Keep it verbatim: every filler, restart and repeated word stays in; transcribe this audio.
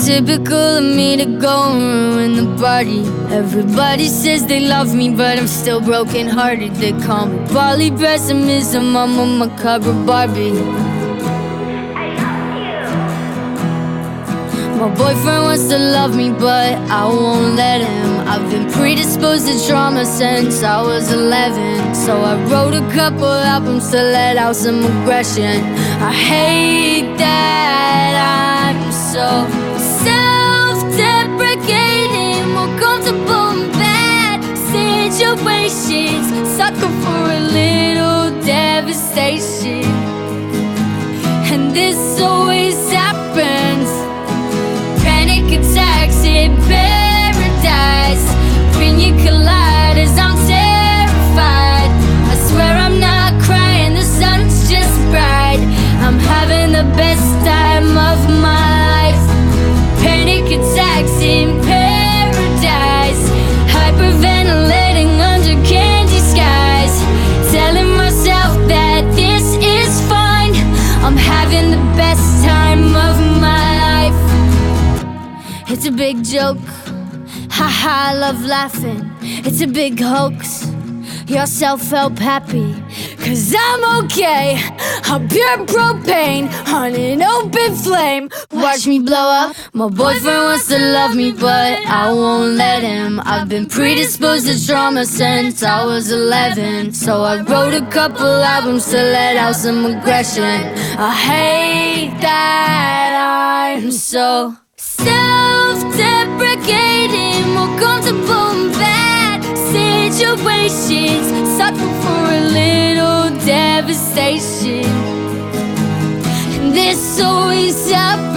typical of me to go and ruin the party. Everybody says they love me, but I'm still broken hearted. They call me Bali pessimism, I'm a macabre Barbie. My boyfriend wants to love me, but I won't let him. I've been predisposed to trauma since I was eleven. So I wrote a couple albums to let out some aggression. I hate that I'm so self-deprecating, more comfortable in bad situations, sucker for a little devastation. And this always happens. Panic attacks in paradise, pina coladas, I'm terrified. I swear I'm not crying, the sun's just bright. I'm having the best time of my life. Panic attacks in paradise, hyperventilating under candy skies, telling myself that this is fine. I'm having the best time of my life. It's a big joke, haha, I love laughing. It's a big hoax, you're self-help happy, cause I'm okay. I'm pure propane on an open flame. Watch me blow up. My boyfriend wants to love me, but I won't let him. I've been predisposed to trauma since I was eleven. So I wrote a couple albums to let out some aggression. I hate that I'm so self-deprecating, more comfortable in bad situations, sucker for a little devastation. And this always happens.